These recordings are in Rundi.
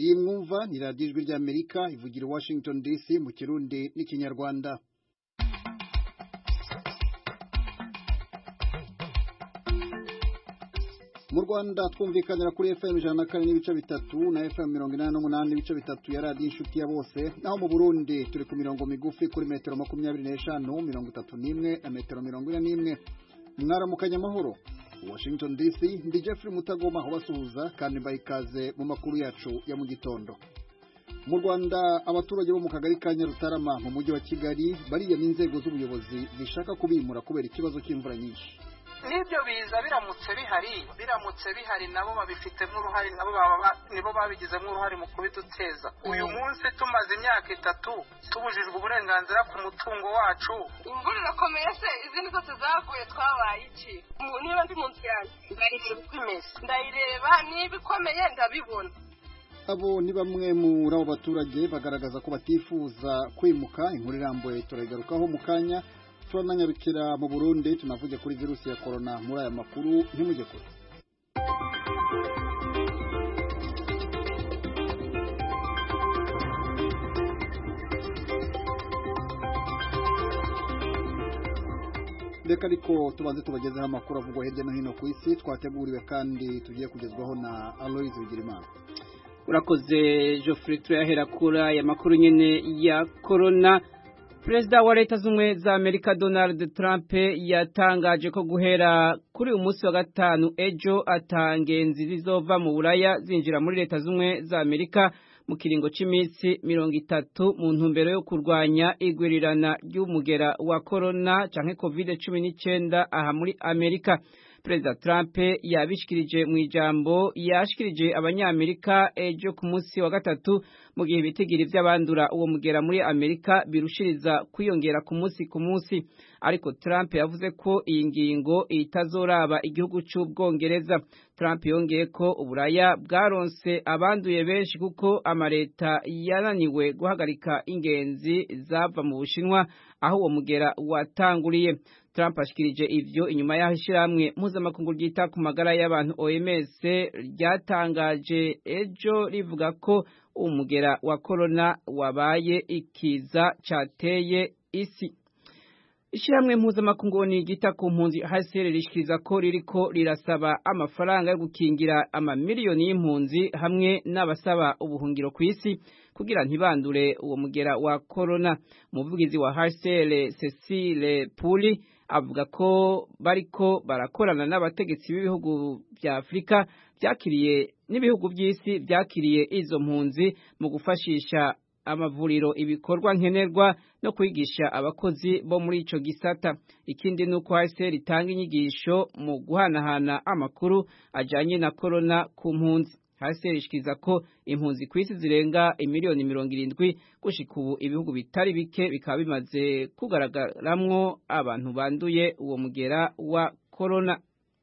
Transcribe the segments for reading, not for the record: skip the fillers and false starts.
Iyi mwumva ni radiyo ijwi ry'Amerika ivugira Washington DC mu Kirundi n'Ikinyarwanda. Mu Rwanda twumvikanira kuri FM 104.3 na FM 88.3 ya radiyo inshuti ya bose, naho mu Burundi turi ku mirongo migufi kuri metero 25, 31 na metero 41. Mwaramukanya amahoro. Washington DC, ndi Jeffrey Mutagoma ubasuhuza kandi mbayikaze mu makuru yacu ya mu gitondo. Mu Rwanda abaturage bo mu kagari ka Nyarutarama mu mujyi wa Kigali bariya n'inzego z'ubuyobozi zishaka kubimura kubera ikibazo cy'imvura nyinshi. Nibyo biza biramutse bihari nabo babifitemo uruhare, nabo nibo babigizemo uruhare mu kubiduteza. Uyu munsi tumaze imyaka 3 tubujijwe uburenganzira ku mutungo wacu. Imvura irakomeye se, izindi zose zaguye twabaye iki? Niba ndi mu nzu yanjye ndayireba niba ikomeye ndabibona. Abo ni bamwe muri abo baturage bagaragaza ko batifuza kwimuka. Inkuru irambuye turagarukaho mu kanya. Turananyarukira mu Burundi tunavuge kuri virusi ya corona muri aya makuru ntimujye kure. Reka ariko tubanze tubagezeho amakuru avugwa hirya no hino ku isi twateguriwe kandi tugiye kugezwaho na Aloys Bigirimana. Urakoze Geoffrey, turahera kura ya makuru nyene ya corona. Perezida wa Leta Zunze za Amerika Donald Trump yatangaje ko guhera kuri umunsi wa gatanu ejo atangenzi zizova mu Buraya zinjira muri Leta Zunze za Amerika mu kiringo c'imisi 30 mu ntumbero yo kurwanya igwirirana ry'umugera wa corona canke COVID-19 aha muri Amerika. Perezida Trump yabishikirije mu ijambo yashikirije abanyamerika ejo ku munsi wa gatatu mu gihe ibitigiri by'abandura uwo mugera muri Amerika birushiriza kwiyongera ku munsi, ariko Trump yavuze ko iyi ngingo itazoraba igihugu cy'Ubwongereza. Trump yongeye ko Uburaya bwaronse abanduye benshi kuko amareta yananiwe guhagarika ingenzi zava mu Bushinwa aho uwo mugera watanguriye. Trump ashikirije ivyo inyuma y'aho ishiramwe mpuzamakungu ryita ku magara y'abantu OMS ryatangaje ejo rivuga ko umugera wa corona wabaye ikiza cateye isi. Ishiramwe mpuzamakungu ryita ku mpunzi HCR rishikiriza ko ririko rirasaba amafaranga yo gukingira amamiliyoni y'impunzi hamwe n'abasaba ubuhungiro ku isi kugira ntibandure uwo mugera wa corona. Umuvugizi wa HCR Cecile Puli avuga ko bariko barakorana n'abategetsi b'ibihugu vya Afrika byakiriye n'ibihugu by'isi byakiriye izo mpunzi mu gufashisha amavuriro ibikorwa nkenerwa no kwigisha abakozi bo muri ico gisata. Ikindi nuko HCR itanga inyigisho mu guhanahana amakuru ajanye na corona ku mpunzi. HCR ishikiriza ko impunzi kw'isi zirenga imiliyoni 70 gushika ubu ibihugu bitari bike bikaba bimaze kugaragaramwo abantu banduye uwo mugera wa corona.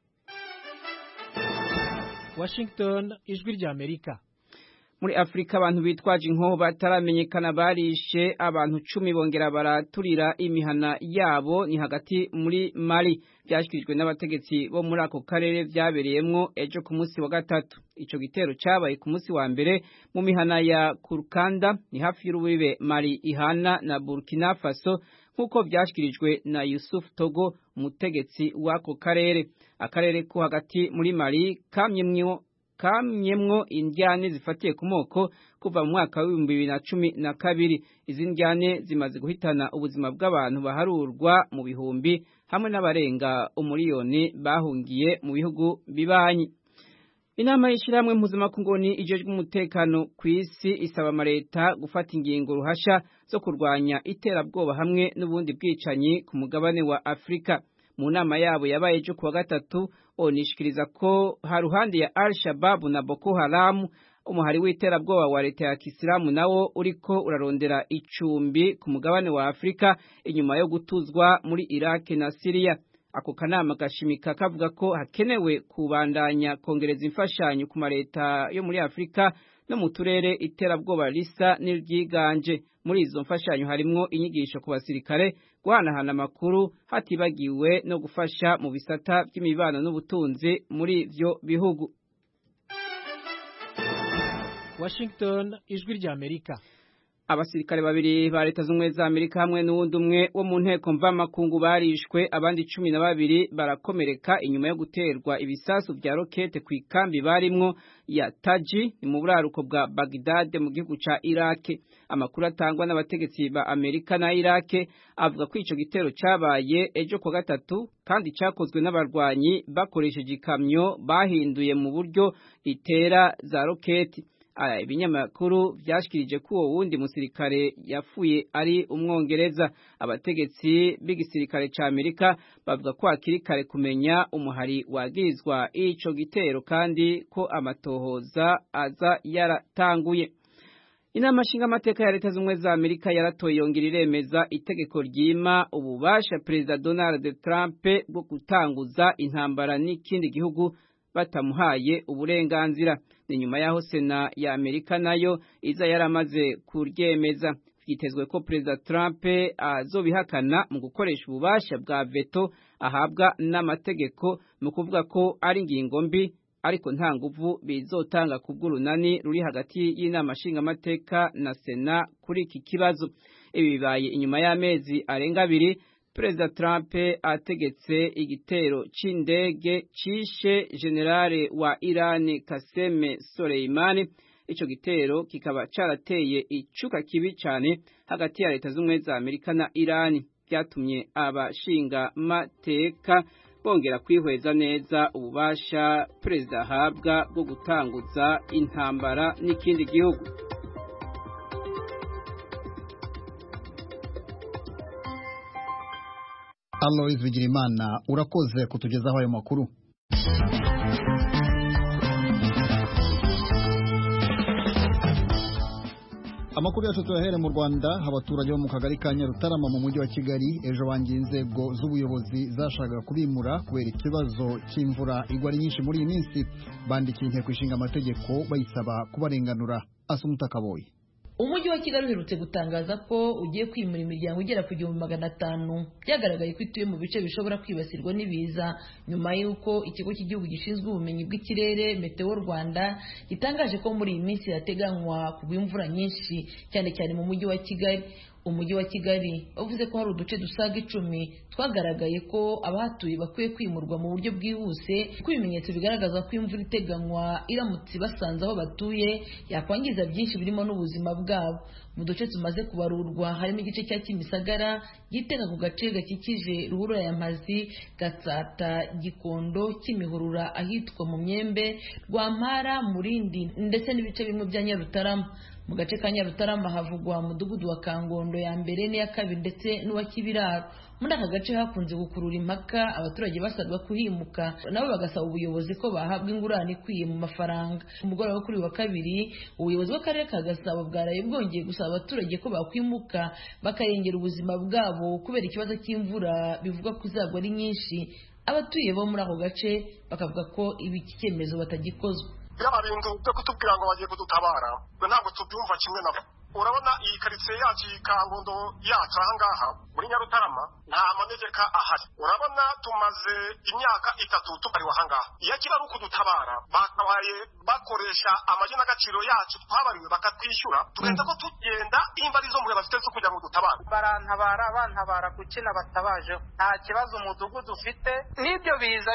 Washington, ijwi rya Amerika. Muri Afrika abantu bitwaje inkoho bataramenyekana barishe abantu 10 bongera baraturira imihana yabo ni hagati muri Mali. Byashyikirijwe n'abategetsi bo muri ako karere byabereyemwo ejo ku munsi wa gatatu. Ico gitero cabaye ku munsi wa mbere mu mihana ya Kurkanda ni hafi y'urubibe Mali ihana na Burkina Faso nkuko byashyikirijwe na Yusuf Togo, umutegetsi w'ako karere. Akarere ko hagati muri Mali kamyemwo indyane zifatiye ku moko kuva mu mwaka wa 2012. Izi ndyane zimaze guhitana ubuzima bw'abantu baharurwa mu bihumbi hamwe n'abarenga umuliyoni bahungiye mu bihugu bibanyi. Inama y'ishiramwe mpuzamakungu ijejwe umutekano ku isi isaba amareta gufata ingingo ruhasha zo kurwanya iterabwoba hamwe n'ubundi bwicanyi ku mugabane wa Afrika. Mu nama yabo yabaye ejo kuwa gatatu onishikiriza ko haruhande ya Al-Shabaab na Boko Haram umuhari w'iterabwoba wa leta ya Kisilamu nawo uriko urarondera icumbi ku mugabane wa Afrika inyuma yo gutuzwa muri Iraq na Syria. Ako kanama gashimika kavuga ko hakenewe kubandanya kongereza imfashanyo ku mareta yo muri Afrika no mu turere iterabwoba risa n'iryiganje. Muri izo mfashanyo harimwo inyigisho ku basirikare, guhanahana amakuru, hatibagiwe no gufasha mu bisata by'imibano n'ubutunzi muri ivyo bihugu. Washington, ijwi rya Amerika. Abasirikare babiri ba leta z'umwe za Amerika hamwe n'uwundi umwe wo mu nteko mvamakungu barishwe, abandi 12 barakomereka inyuma yo guterwa ibisasu vya rokete ku ikambi barimwo ya Taji ni mu buraruko bwa Baghdad mu gihugu ca Iraq. Amakuru atangwa n'abategetsi ba Amerika na Iraq avuga ko ico gitero cabaye ejo kwa gatatu kandi cyakozwe n'abarwanyi bakoresheje ikamyo bahinduye mu buryo itera za rokete. Ibinyamakuru vyashikirije ko uwo wundi musirikare yapfuye ari umwongereza. Abategetsi b'igisirikare ca Amerika bavuga ko akiri kare kumenya umuhari wagirizwa ico gitero kandi ko amatohoza aza yaratanguye. Inama nshingamateka ya leta z'umwe za Amerika yaratoye yongera iremeza itegeko ryima ububasha Perezida Donald Trump bwo gutanguza intambara n'ikindi gihugu batamuhaye uburenganzira. Ni nyuma yaho Sena ya Amerika nayo iza yaramaze kuryemeza. Vyitezwe ko Perezida Trump azobihakana mu gukoresha ububasha bwa veto ahabwa n'amategeko mu kuvuga ko ari ingingo mbi, ariko nta nguvu bizotanga ku bw'urunani ruri hagati y'inama nshingamateka na Sena kuri iki kibazo. Ibi bibaye inyuma y'amezi arenga 2 Perezida Trump ategetse igitero c'indege cishe generale wa Iran Qasem Soleimani. Ico gitero kikaba carateye icuka kibi cyane hagati ya leta z'umwe za Amerika na Iran, byatumye abashinga mateka bongera kwihweza neza ububasha Perezida ahabwa bwo gutanguza intambara n'ikindi gihugu. Alois Bigirimana urakoze kutugezaho ayo makuru. Amakuru yacu tuyahere mu Rwanda. Abaturage bo mu kagari ka Nyarutarama mu mujyi wa Kigali ejo bangiye inzego z'ubuyobozi zashakaga kubimura kubera ikibazo cy'imvura igwa ari nyinshi muri iyi minsi. Bandikiye inteko ishinga amategeko bayisaba kubarenganura. Asumuta Kaboyi. Umujyi wa Kigali uherutse gutangaza ko ugiye kwimura imiryango igera ku 500 byagaragaye ko ituye mu bice bishobora kwibasirwa n'ibiza nyuma y'uko ikigo cy'igihugu gishinzwe ubumenyi bw'ikirere Meteo Rwanda gitangaje ko muri iyi minsi yateganywa kugwa imvura nyinshi cyane cyane mu mujyi wa Kigali. Umujyi wa Kigali uvuze ko hari uduce dusaga 10 twagaragaye ko abahatuye bakwiye kwimurwa mu buryo bwihuse, ko ibimenyetso bigaragaza ko imvura iteganywa iramutse basanze aho batuye yakwangiza byinshi birimo n'ubuzima bwabo. Mu duce tumaze kubarurwa harimo igice cya Kimisagara gitega ku gace gakikije ruhurura ya Mpazi, Gatsata, Gikondo, Kimihurura ahitwa mu Myembe, Rwampara, Murindi ndetse n'ibice bimwe bya Nyarutarama. Mu gace ka Nyarutarama havugwa mudugudu wa Kangondo ya mbere n'iya kabiri ndetse n'uwa Kibiraro. Muri aka gace hakunze gukurura impaka, abaturage basabwa kuhimuka nabo bagasaba ubuyobozi ko bahabwa ingurane ikwiye mu mafaranga. Umugoroba wo kuri wa kabiri ubuyobozi bw'akarere ka Gasabo bwaraye bwongeye gusaba abaturage ko bakwimuka bakarengera ubuzima bwabo kubera ikibazo cy'imvura bivuga ko izagwa ari nyinshi. Abatuye bo muri ako gace bakavuga ko ibi cyemezo batagikozwe. Bintu byo kutubwira ngo bagiye kudutabara ntabwo tubyumva kimwe nabo. Urabona iyi karitsiye yacu Kangondo yacu ahangaha muri Nyarutarama nta manegeka ahari. Urabona tumaze imyaka 3 tubariwa ahangaha. Iyo kiba ari ukudutabara bakabaye bakoresha amajina agaciro yacu twabariwe bakatwishyura tugenda ko tugenda imba arizo muri bafite zo kugira ngo dutabara. Barantabara bantabara kukina batabajeho. Nta kibazo umudugudu ufite n'ibyo biza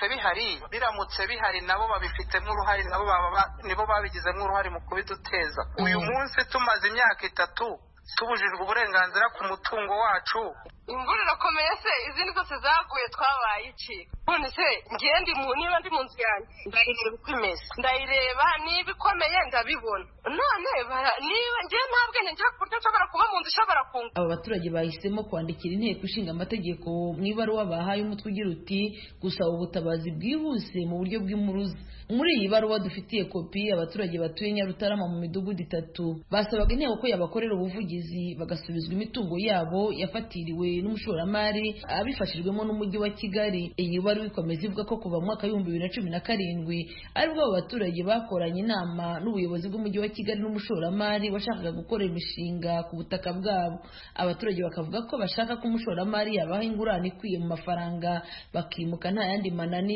biramutse bihari nabo babifitemo uruhare, nabo nibo babigizemo uruhare mu kubiduteza. Uyu munsi tumaze imyaka 3 tubujijwe uburenganzira ku mutungo wacu. Imvura irakomeye se, izindi zose zaguye twabaye iki? None se niba ndi mu nzu yanjye ndayireba uko imeze, ndayireba niba ikomeye ndabibona. None niba ngiye ntabwo njya kurya nshobora kuba mu nzu ishobora kunga. Aba baturage bahisemo kwandikira inteko ishinga amategeko mu ibaruwa bahaye umutwe ugira uti gusaba ubutabazi bwihuse mu buryo bw'impuruza. Muri iyi baruwa dufitiye kopi, abaturage batuye Nyarutarama mu midugudu 3 basabaga inteko ko yabakorera ubuvugizi bagasubizwa imitungo yabo yafatiriwe n'umushoramari abifashijwemo n'umujyi wa Kigali. Iyi baruwa ikomeza ivuga ko kuva mu mwaka 2017 aribwo abo baturage bakoranye inama n'ubuyobozi bw'umujyi wa Kigali n'umushoramari washakaga gukora imishinga ku butaka bwabo. Abaturage bakavuga ko bashaka ko umushoramari yabaha ingurane ikwiye mu mafaranga bakimuka nta yandi mananiza.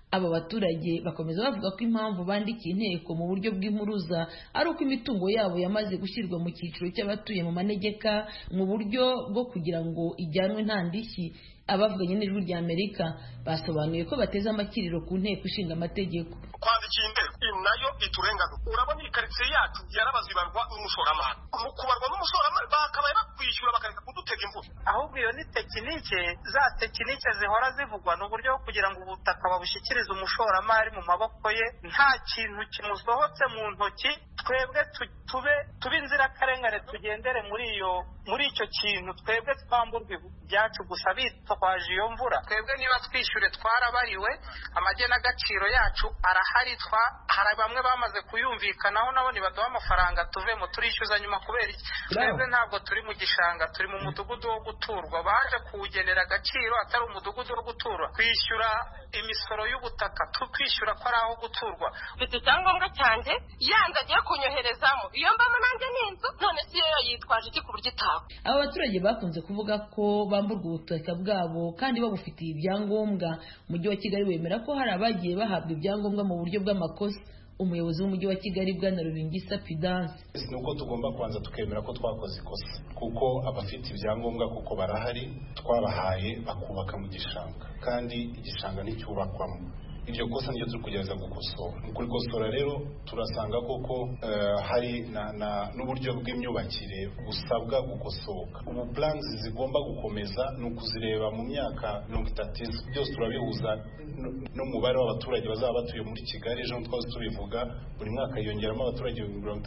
aba baturage bakomeza bavuga ko impamvu bandikiye inteko mu buryo bw'impuruza ari uko imitungo yabo yamaze gushyirwa mu cyiciro cy'abatuye mu manegeka mu buryo bwo kugira ngo ijyanwe nta ndishyi. Abavuganye n'Ijwi ry'Amerika basobanuye ko bateze amakiriro ku nteko ishinga amategeko. Kwandikiye inteko nayo iturengana. Urabona iyi karitsiye yacu yarabazibarwa n'umushoramari. Mu kubarwa n'umushoramari bakabaye bakwishyura bakareka kudutega imvura. Ahubwo iyo ni tekinike, za tekinike zihora zivugwa n'uburyo kugira ngo ubutaka babushyikirize umushoramari mu maboko ye nta kintu kimusohotse mu ntoki, twebwe tube inzirakarengane tugendere muri icyo kintu, twebwe twamburwe byacu gusa bitwaje iyo mvura. Twebwe niba twishyure twarabariwe, amagenagaciro yacu arahari, hari bamwe bamaze kuyumvikanaho nabo nibaduha amafaranga tuvemo turishyuza nyuma. Kubera iki? Twebwe ntabwo turi mu gishanga, turi mu mudugudu wo guturwa, baje kuwugenera agaciro atari umudugudu wo guturwa. Kwishyura imisoro y'ubutaka tukwishyura ko ari aho guturwa. Mfite icyangombwa cyanjye yanze agiye kunyoherezamo, iyo mbamo nanjye n'inzu, none si yo yitwaje iki ku buryo itaha. Aba baturage bakunze kuvuga ko bamburwa ubutaka bwabo kandi babufitiye ibyangombwa. Umujyi wa Kigali wemera ko hari abagiye bahabwa ibyangombwa mu buryo bw'amakosa. Umuyobozi w'umujyi wa Kigali Bwana Rubingisa Pidance: nuko tugomba kwanza tukemera ko twakoze ikosa, kuko abafite ibyangombwa kuko barahari, twabahaye bakubaka mu gishanga kandi igishanga nticyubakwamo. Iryo kosa niryo turi kugerageza gukosora. Mu kurikosora rero turasanga koko hari n'uburyo bw'imyubakire busabwa gukosoka. Ubu plans zigomba gukomeza ni ukuzireba mu myaka 30 byose turabihuza n'umubare w'abaturage bazaba batuye muri Kigali. Ejo twazo tubivuga buri mwaka yongeramo abaturage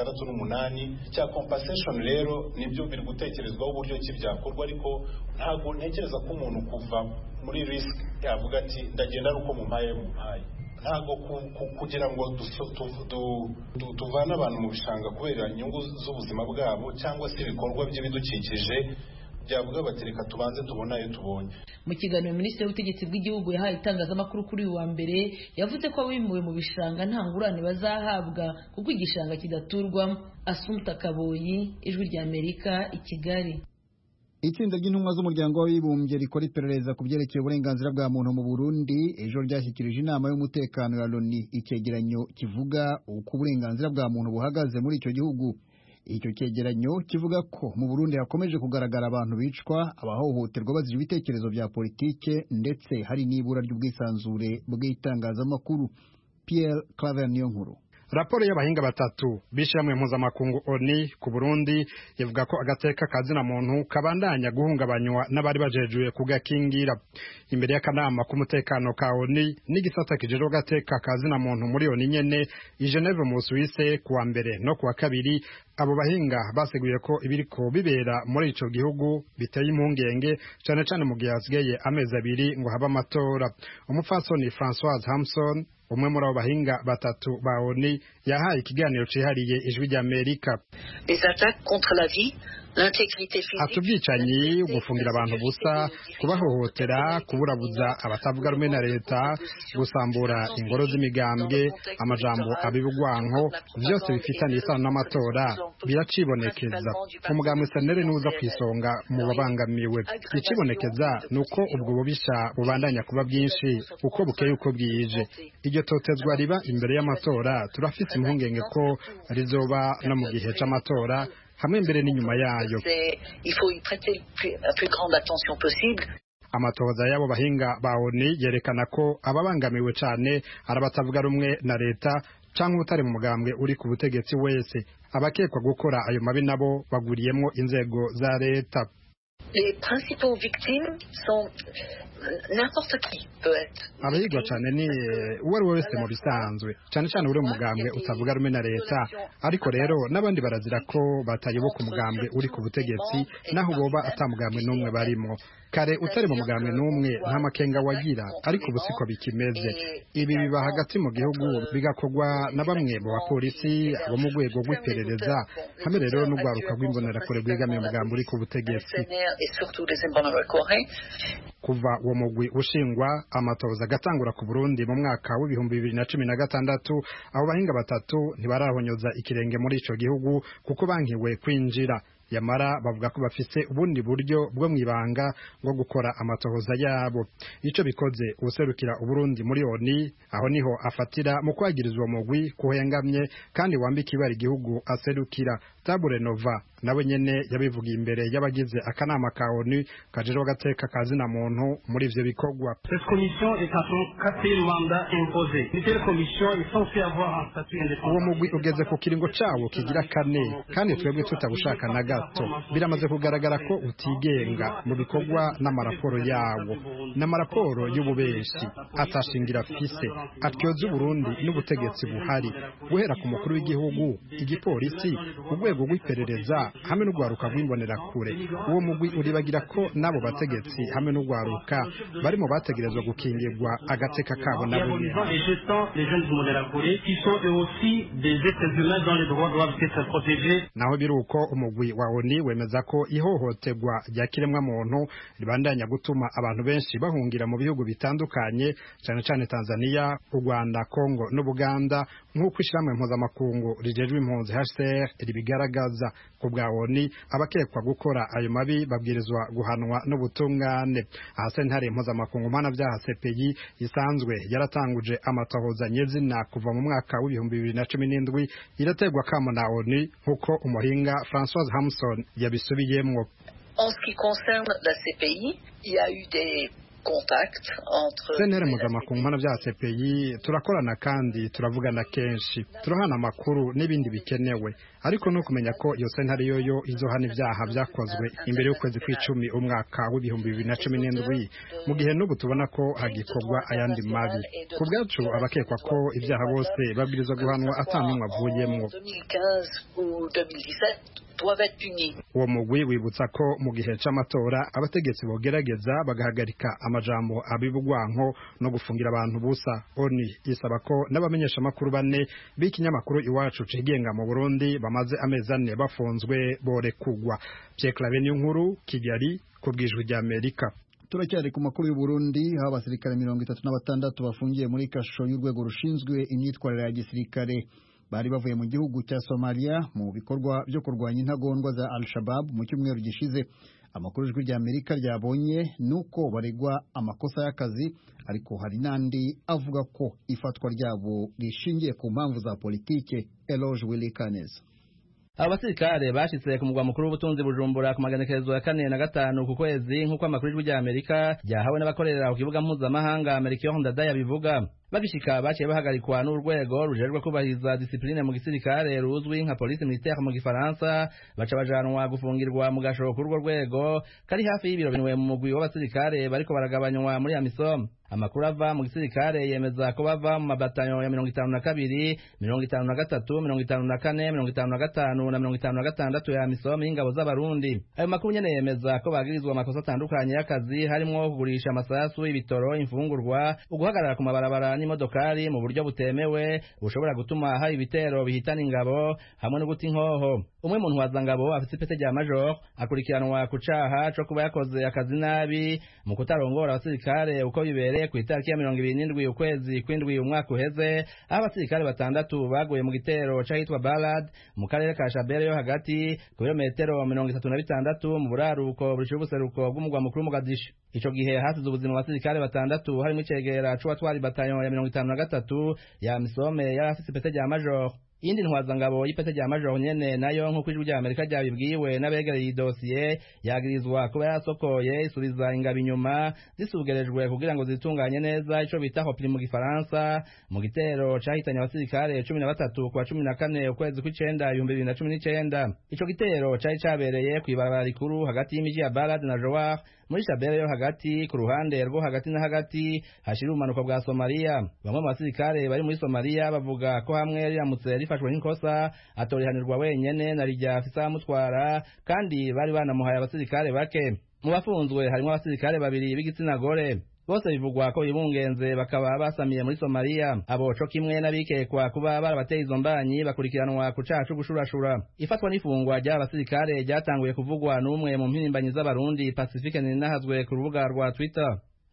68. Cya compensation rero nibyo biri gutekerezwaho uburyo ki byakorwa, ariko ntabwo ntekereza ko umuntu kuva muri risk yavuga ati ndagenda uko mumpaye. Ntabwo kugira ngo tuvane abantu mu bishanga kubera inyungu z'ubuzima bwabo cyangwa se ibikorwa by'ibidukikije byavuga bati reka tubanze tubona ayo tubonye. Mu kiganiro Minisitiri w'Ubutegetsi bw'Igihugu yahaye itangazamakuru kuri uyu wa mbere, yavuze ko abimuwe mu bishanga nta ngurane bazahabwa kuko igishanga kidaturwamo. Assumpta Kaboyi, Ijwi ry'Amerika, i Kigali. Itsinda ry'intumwa z'umuryango w'abibumbye rikora iperereza ku byerekeye uburenganzira bwa muntu mu Burundi ejo ryashyikirije inama y'umutekano ya Loni icyegeranyo kivuga uko uburenganzira bwa muntu buhagaze muri icyo gihugu. Icyo cyegeranyo kivuga ko mu Burundi hakomeje kugaragara abantu bicwa, abahohoterwa bazira ibitekerezo bya politike, ndetse hari n'ibura ry'ubwisanzure bw'itangazamakuru. Pierre Claver Niyonkuru. Raporo y'abahinga batatu bishyirahamwe mpuzamakungu ONU ku Burundi ivuga ko agateka kazina muntu kabandanya guhungabanywa n'abari bajejuye kugakingira. Imbere y'akanama k'umutekano ka ONU n'igisata kijejwe agateka kazina muntu muri ONU nyene i Geneve mu Suisse kuwa mbere no kuwa kabiri, abo bahinga baseguye ko ibiriko bibera muri ico gihugu biteye impungenge cyane cyane mu gihe hasigaye amezi 2 ngo haba amatora. Umupfasoni Françoise Hamson, umwe muri abo bahinga batatu ba ONU, yahaye ikiganiro cihariye Ijwi ry'Amerika. Atubwicanyi, gufungira abantu busa, kubahohotera, kuburabuza abatavuga rumwe na leta, gusambura ingoro z'imigambwe, amajambo abibugwanko, byose bifitanye isano n'amatora biracibonekeza. Umugambwe Sanere nuza kwisonga mu babangamiwe. Ikibonekeza nuko ubwo bubisha bubandanya kuba byinshi uko bukeye uko bwije. Iryo totezwa riba imbere y'amatora, turafite impungenge ko rizoba no mu gihe c'amatora hamwe mbere n'inyuma yayo. Amatohoza y'abo bahinga ba ONU yerekana ko ababangamiwe cyane arabatavuga rumwe na leta cyangwa utari mu mugambwe uri ku butegetsi wese. Abakekwa gukora ayo mabi nabo baguriyemo inzego za leta. Les principaux victimes sont n'importe qui peut être. Abahigwa cyane ni uwari wese mu bisanzwe, cyane cyane uri umugambwe utavuga rumwe na leta, ariko rero n'abandi barazira ko batayoboka umugambwe uri ku butegetsi naho boba atamugambwe n'umwe barimo. Kare utari mu mugambwe n'umwe nta makenga wagira, ariko ubu siko bikimeze. Ibi biba hagati mu gihugu bigakorwa na bamwe mu bapolisi abo mu rwego rw'iperereza, hamwe rero n'urwaruka rw'imbonerakure rwegamiye umugambwe uri ku butegetsi. Kuva uwo mugwi ushingwa, amatohoza agatangura ku Burundi mu mwaka w'2016, abo bahinga batatu ntibarahonyoza ikirenge muri ico gihugu kuko bankiwe kwinjira. yamara bavuga ko bafise ubundi buryo bwo mwibanga bwo gukora amatohoza yabo. Ico bikoze userukira Uburundi muri ONU aho niho afatira mu kwagirizwa mugwi kuhengamye kandi wambika ibara igihugu aserukira. Tabure Nova nawe nyene yabivugiye imbere y'abagize akanama ka ONU kajejwe agateka kazina muntu muri ivyo bikorwa. Cette commission est en son 4e mandat imposé. Cette commission est censée avoir un statut indépendant. Uwo mugwi ugeze ku kiringo cawo kigira kane kandi twebwe tutabushaka na gato. Biramaze kugaragara ko utigenga mu bikorwa n'amaraporo yawo. N'amaraporo y'ububeshi atashingira fise atyoza Uburundi n'ubutegetsi buhari guhera ku mukuru w'igihugu, igipolisi, urwego rw'iperereza hamwe n'ugwaruka rw'imbonera kure. Uwo mugwi uribagira ko nabo bategetsi hamwe n'ugwaruka bari mu bategerezwa gukingirwa agateka kabo nabo. Naho biruko umugwi wa ONU wemeza ko ihohoterwa rya kiremwa muntu ribandanya gutuma abantu benshi bahungira mu bihugu bitandukanye cyane cyane Tanzania, u Rwanda, Kongo n'Ubuganda nk'uko ishyirahamwe mpuzamakungu rijejwe impunzi HCR ribigaragaza. Ku bwa ONU abakekwa gukora ayo mabi babwirizwa guhanwa n'ubutungane. Aha sentare mpuzamakungu mpanabyaha CPI isanzwe yaratanguje amatohoza nyezina kuva mu mwaka w'2017 irategwa kamo na ONU nk'uko umuhinga Françoise Hamson yabisubiyemwo. En ce qui concerne la CPI, il y a eu des contacts entre Sentare mpuzamakungu mpanabyaha CPI turakorana kandi turavugana kenshi, turahana amakuru n'ibindi bikenewe, ariko no kumenya ko iyo sentare yoyo izohana ibyaha byakozwe imbere y'ukwezi kw'icumi umwaka w'2017 mu gihe n'ubu tubona ko hagikorwa ayandi mabi. Ku bwacu abakekwa ko ibyaha bose babwirizwa guhanwa atanumwe avuyemwo. Uwo mugwi wibutsa ko mu gihe c'amatora abategetsi bogerageza bagahagarika amajambo abibugwanko no gufungira abantu busa. ONU isaba ko n'abamenyesha makuru bane b'ikinyamakuru Iwacu cigenga mu Burundi bamaze amezi 4 bafunzwe borekugwa. Pierre Claver Nkuru, Kigali, ku bw'Ijwi ry'Amerika. Turacyari ku makuru y'u Burundi, aho abasirikare 36 bafungiye muri kasho y'urwego rushinzwe imyitwarire ya gisirikare. Bari bavuye mu gihugu cya Somalia mu bikorwa byo kurwanya intagondwa za Al-Shabaab mu cyumweru gishize. Amakuru y'Ijwi ry'Amerika ryabonye nuko baregwa amakosa y'akazi, ariko hari nandi avuga ko ifatwa ryabo rishingiye ku mpamvu za politike. Eloge Willy Kaneza. Abasirikare bashitse ku mugwa mukuru w'ubutunzi Bujumbura ku magenekerezo ya 4 na 5 ku kwezi nk'uko amakuru y'Ijwi ry'Amerika ryahawe n'abakorera ku kibuga mpuzamahanga Amerika Ndadaye bivuga. Bagishika baciye bahagarikwa n'urwego rujejwe kubahiriza discipline mu gisirikare ruzwi nka police militaire mu gifaransa, baca bajanwa gufungirwa mu gasho k'urwo rwego kari hafi y'ibiro binwe mu mugwi w'abasirikare bariko baragabanywa muri AMISOM. Amakuru ava mu gisirikare yemeza ko bava mu mabatanyo ya 52, 53, 54, 55 na 56 ya AMISOM y'ingabo z'abarundi. Ayo makuru nyene yemeza ko bagirizwa amakosa atandukanye y'akazi harimo kugurisha amasasu, ibitoro, imfungurwa, uguhagarara ku mabarabara n'imodokari mu buryo butemewe bushobora gutuma hari ibitero bihitana ingabo hamwe no guta inkoho. Umwe mu ntwazangabo afite ipete rya major akurikiranwa ku caha co kuba yakoze akazi nabi mu kutarongora abasirikare uko bibereye ku itariki ya 27 ukwezi kw'indwi umwaka uheze, aho abasirikare 6 baguye mu gitero c'ahitwa Balad mu karere ka Shabelle yo hagati ku birometero 36 mu buraruko bushibuseruko bw'umugwa mukuru Mogadishu. Ico gihe hasize ubuzima abasirikare 6 harimo icegera c'uwatwari bataillon ya 53 ya AMISOM yari afise ipete rya major. Indi ntwazangabo y'ipete rya major nyene nayo nk'uko Ijwi ry'Amerika ryabibwiwe n'abegereye idosiye yagirizwa kuba yasokoye isubiza ingabo inyuma zisugerejwe kugira ngo zitunganye neza ico bita hopli mu gifaransa mu gitero cahitanye abasirikare 13 kwa 14 ukwezi kw'icenda 2019. Ico gitero cari cabereye kw'ibarabara rikuru hagati y'imiji ya Balad na Jowar muri Shabelle yo hagati ku ruhande rwo hagati na hagati hashira umanuko bwa Somalia. Bamwe mu basirikare bari muri Somalia bavuga ko hamwe riramutse rifashwe n'inkosa atorihanirwa wenyene na rijya afisa mutwara kandi bari banamuhaye abasirikare bake. Mu bafunzwe harimo abasirikare 2 b'igitsina gore. Bose bivugwa ko ibungenze bakaba basamiye muri Somalia. Abo co kimwe n'abikekwa kuba barabateye izo mbanyi bakurikiranwa ku cacu gushurashura. Ifatwa n'ifungwa ry'abasirikare ryatanguye kuvugwa n'umwe mu mpirimbanyi z'abarundi Pacifique Ninahazwe ku rubuga rwa Twitter.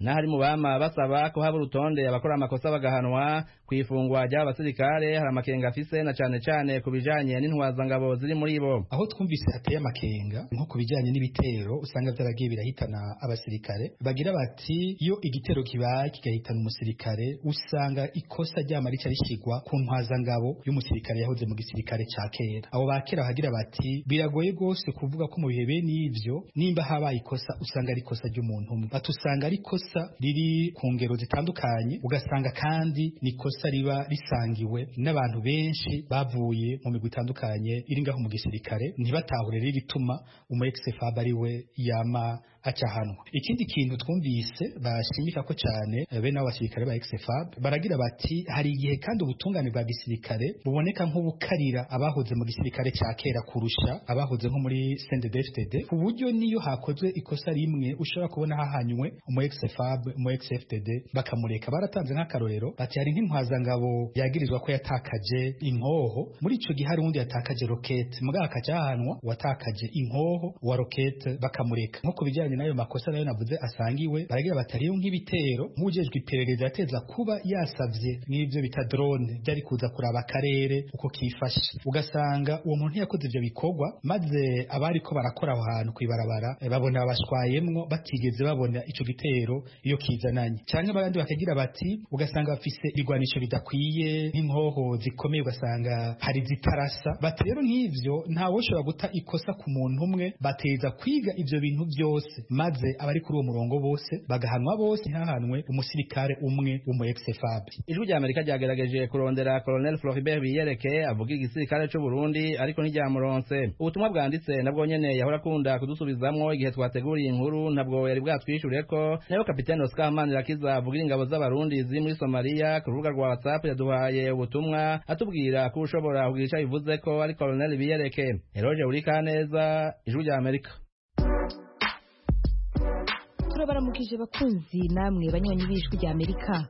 n'ahari mu bama basaba ko haba urutonde abakora amakosa bagahanwa kwifungwa ry'aba basirikare hari amakenga afise na cane cane ku bijanye n'intwazangabo ziri muri bo. Aho twumvise hateye amakenga nko ku bijanye n'ibitero usanga vyaragiye birahitana abasirikare bagira bati iyo igitero kibaye kigahitana umusirikare usanga ikosa ryama rica rishigwa ku ntwazangabo y'umusirikare yahoze mu gisirikare ca kera. Abo bakera hagira bati biragoye gose kuvuga ko mu bihe bene ivyo nimba habaye ikosa usanga ari ikosa ry'umuntu umwe, batusanga ari ikosa riri ku ngero zitandukanye, ugasanga kandi ni ikosa riba risangiwe n'abantu benshi bavuye mu migwi itandukanye iri ngaho mu gisirikare, ntibatahure rituma umu ex-FAB ari we yama acahanwa. Ikindi kintu twumvise bashimika ko cyane bene abo basirikare ba ex-FAB baragira bati hari igihe kandi ubutungane bwa gisirikare buboneka nk'ubukarira abahoze mu gisirikare cya kera kurusha abahoze nko muri CNDD-FDD, ku buryo niyo hakozwe ikosa rimwe ushobora kubona hahanywe umu ex-FAB umu ex-FDD bakamureka. Baratanze nk'akarorero bati hari nk'intwazangabo yagirizwa ko yatakaje inkoho, muri ico gihe hari undi yatakaje rokete mugabo akajahanwa watakaje inkoho wa rokete bakamureka. Nko kubijyanye nayo makosa nayo navuze asangiwe baragira batariyo nk'ibitero nk'ujejwe iperereza yateza kuba yasavye n'ivyo bita drone byari kuza kuraba akarere uko kifashe, ugasanga uwo muntu yakoze ivyo bikorwa maze abari ko barakora aho hantu kwibarabara babona babashwayemwo batigeze babona ico gitero iyo kizananye. Canke abandi bakagira bati ugasanga bafise ibigwanisho bidakwiye nk'inkoho zikomeye ugasanga hari zitarasa. Bati rero nk'ivyo ntawe ushobora guta ikosa ku muntu umwe, bateza kwiga ivyo bintu byose maze abari kuri uwo murongo bose bagahanwa bose, ntahanwe umusirikare umwe w'umu ex-FAB. Ijwi rya Amerika ryagerageje kurondera Colonel Floribert Biyereke avuga igisirikare c'u Burundi ariko ntiryamuronse. Ubutumwa bwanditse nabwo nyene yahora akunda kudusubizamwo igihe twateguriye inkuru ntabwo yari bwatwishyureko. Nayo Kapiteni Oscar Manirakiza avugira ingabo z'abarundi ziri muri Somalia ku rubuga rwa WhatsApp yaduhaye ubutumwa atubwira ko ushobora kugira ico bivuze ko ari Colonel Biyereke. Eroje Urikaneza, Ijwi rya Amerika. Turabaramukije bakunzi namwe banywanyi b'Ijwi rya Amerika.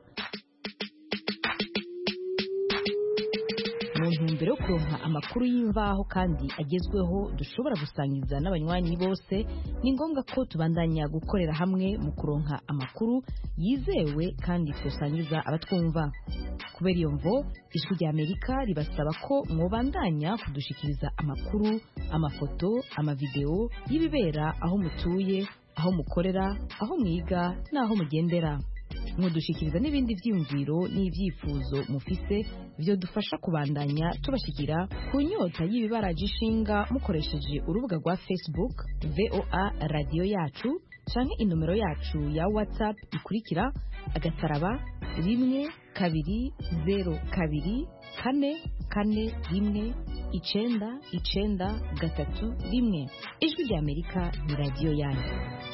Mu ntumbero yo kuronka amakuru y'imvaho kandi agezweho dushobora gusangiza n'abanywanyi bose, ni ngombwa ko tubandanya gukorera hamwe mu kuronka amakuru yizewe kandi tusangiza abatwumva. Kubera iyo mvo Ijwi rya Amerika ribasaba ko mwobandanya kudushikiriza amakuru, amafoto, amavideo y'ibibera aho mutuye, aho mukorera, aho mwiga n'aho mugendera. Mudushikiriza n'ibindi vyiyumviro n'ivyifuzo mufise byo dufasha kubandanya tubashikira ku nyota y'ibibaraje ishinga mukoresheje urubuga rwa Facebook VOA Radio Yacu canke inomero yacu ya WhatsApp ikurikira *120 2 4 1 993. Ijwi rya Amerika ni radio yanyu.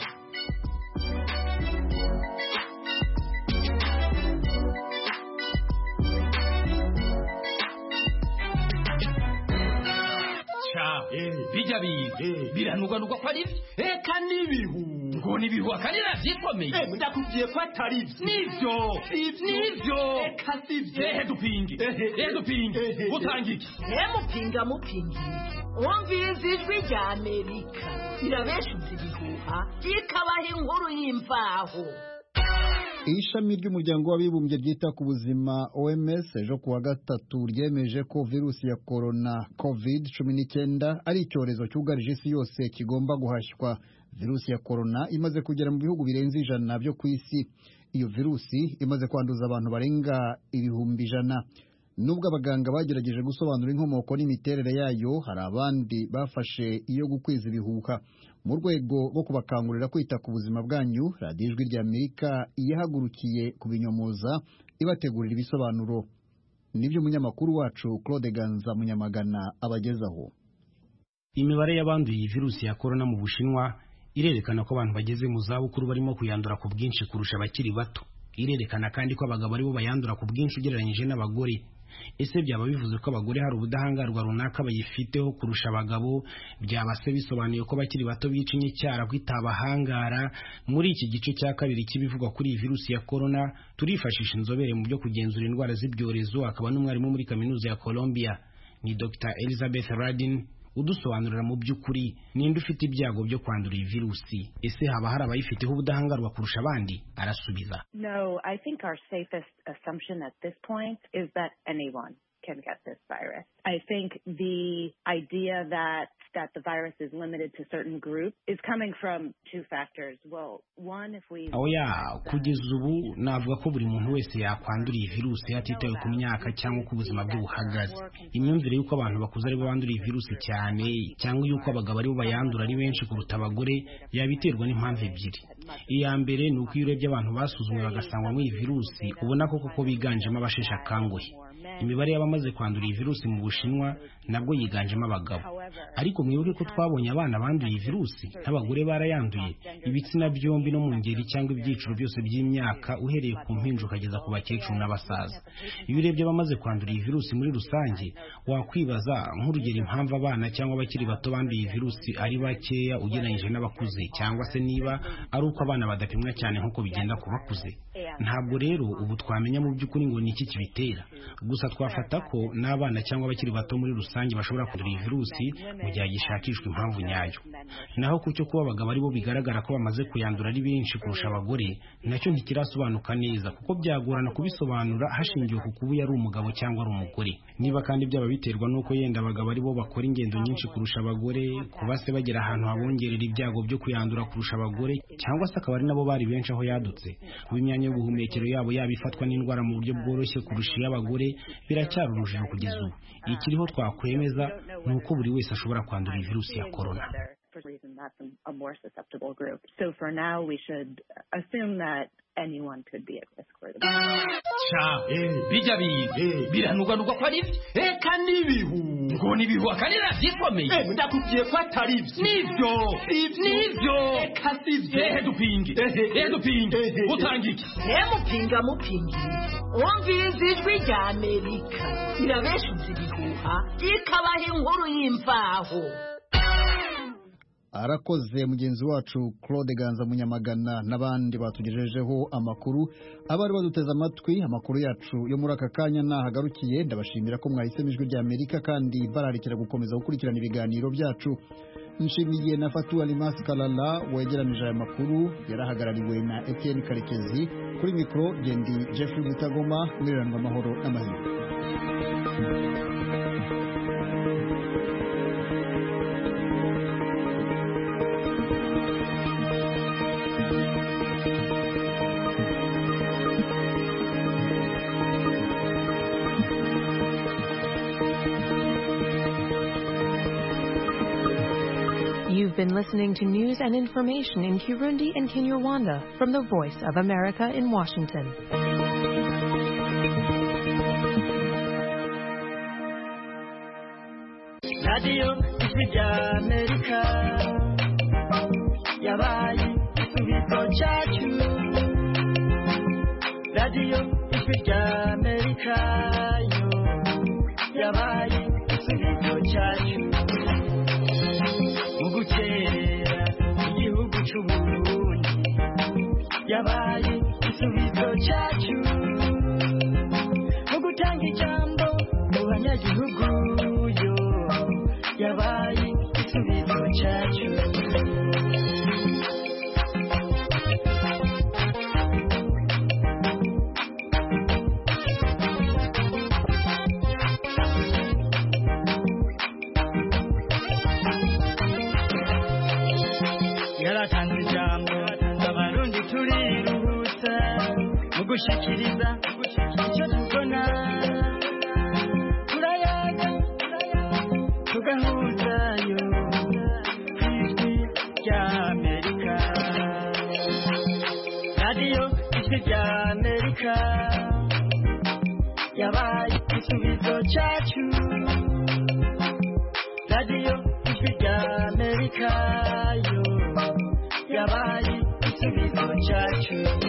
Bija biranugwanugwa kwa livi eka nibihu ngo nibihu akanira vyikomeye ndakubwiye ko atari nivyo eka sivyo dupingi utangiki mupingi umviriza Ijwi rya Amerika irabeshuza ibihuha ikabaha inkuru y'imvaho. Ishami ry'umuryango w'abibumbye ryita ku buzima OMS ejo kuwa gatatu ryemeje ko virusi ya corona COVID-19 ari icyorezo cyugarije isi yose kigomba guhashywa. Virusi ya corona imaze kugera mu bihugu birenze 100 byo ku isi. Iyo virusi imaze kwanduza abantu barenga 100,000. Nubwo abaganga bagerageje gusobanura inkomoko n'imiterere yayo, hari abandi bafashe iyo gukwiza ibihuha. Mu rwego rwo kubakangurira kwita ku buzima bwanyu, Radio Ijwi rya Amerika yahagurukiye kubinyomoza ibategurira ibisobanuro. Nibyo umunyamakuru wacu Claude Ganza Munyamagana abagezaho. Imibare y'abanduye iyi virusi ya corona mu Bushinwa irerekana ko abantu bageze mu zabukuru barimo kuyandura ku bwinshi kurusha abakiri bato. Irerekana kandi ko abagabo aribo bayandura ku bwinshi ugereranyije n'abagore. Ese byaba bivuze ko abagore hari ubudahangarwa runaka bayifiteho kurusha abagabo? Byaba se bisobanuye ko bakiri bato bica inyicyara kwitabahangara? Muri iki gice cya kabiri kibivugwa kuri iyi virusi ya corona turifashisha inzobere mu byo kugenzura indwara z'ibyorezo akaba n'umwarimu muri kaminuza ya Columbia, ni Dr. Elizabeth Radin udusobanurira mu by'ukuri ninde ufite ibyago byo kwandura iyi virusi, ese haba hari abayifiteho ubudahangarwa kurusha abandi? Arasubiza, No, I think our safest assumption at this point is that anyone can get this virus. I think the idea that the virus is limited to certain groups is coming from two factors. Well, one, if we kugeza ubu navuga ko buri muntu wese yakwandura iyi virusi hatitawe ku myaka cyangwa ku buzima bwe buhagaze. Imyumvire y'uko abantu bakuze aribo bandura iyi virusi cyane cyangwa y'uko abagabo aribo bayandura ari benshi kuruta abagore yabiterwa n'impamvu ebyiri. Iya mbere ni uko iyo urebye abantu basuzumwe bagasangwa muri iyi virusi ubona koko biganjemo abasheshe akanguhe. Imibare y'abamaze kwandura iyi virusi mu Bushinwa nabwo yiganjemo abagabo, ariko mwibuke ko twabonye abana banduye iyi virusi n'abagore barayanduye, ibitsina byombi no mu ngeri cyangwa ibyiciro byose by'imyaka uhereye ku mpinja ukageza ku bakecuru n'abasaza. Iyo urebye abamaze kwandura iyi virusi muri rusange wakwibaza nk'urugero impamvu abana cyangwa abakiri bato banduye iyi virusi ari bakeya ugereranyije n'abakuze, cyangwa se niba ari uko abana badapimwa cyane nk'uko bigenda ku bakuze. Ntabwo rero ubu twamenya mu by'ukuri ngo ni iki kibitera, gusa twafata ko n'abana cyangwa abakiri bato muri rusange bashobora kwandura iyi virusi mu gihe gishakishwa impamvu nyayo. Naho ku cyo kuba abagabo aribo bigaragara ko bamaze kuyandura ari benshi kurusha abagore nacyo ntikirasobanuka neza, kuko byagorana kubisobanura hashingiwe ku kuba yari umugabo cyangwa ari umugore. Niba kandi byaba biterwa n'uko yenda abagabo aribo bakora ingendo nyinshi kurusha abagore, kuba se bagera ahantu habongerera ibyago byo kuyandura kurusha abagore, cyangwa se akaba ari nabo bari benshi aho yadutse, kuba imyanya y'ubuhumekero yabo yabifatwa n'indwara mu buryo bworoshye kurusha iy'abagore, biracyari urujijo kugeza ubu. Ikiriho twakwemeza ni uko buri wese ashobora kwandura iyi virusi ya corona. A more susceptible group. So for now, we should assume that anyone could be at risk for the virus. Bija biranugwa kwa rivi eka nibihu ngo nibihu akanira gikomeye ndakubwiye ko atari nivyo eka sivyo dupinge utangiki mupingi umviriza ijwi rya Amerika irabeshuza ibihuha ikabaha inkuru y'imvaho. Arakoze mugenzi wacu Claude Ganza Munyamagana n'abandi batugejejeho amakuru. Abari baduteze amatwi, amakuru yacu yo muri aka kanya nahagarukiye. Ndabashimira ko mwahisemo ijwi rya Amerika kandi bararikira gukomeza gukurikirana ibiganiro byacu. Nshimiye na Fatou Alimas Kalala wegeranije aya makuru, yarahagarariwe na Etienne Karekezi. Kuri mikro Gendi Jeffrey Mutagoma, mwiranwa amahoro n'amahirwe. You've been listening to news and information in Kirundi and Kinyarwanda from the Voice of America in Washington. Radio America yabaye igisubizo cyacu. Radio America yo yabaye igisubizo cyacu. Ugukera igihugu cy'Uburundi yabaye igisubizo cyacu. Ugutanga ijambo mu banyagihugu yo yabaye igisubizo cyacu. Yaratanze ijambo abarundi turiruhutsa mu gushikiriza icyo tubona. Turayaga tugahuzayo ijwi rya Amerika. Radio ijwi rya Amerika yabaye igisubizo cyacu. Radio ijwi rya Amerika yo yabaye igisubizo cyacu.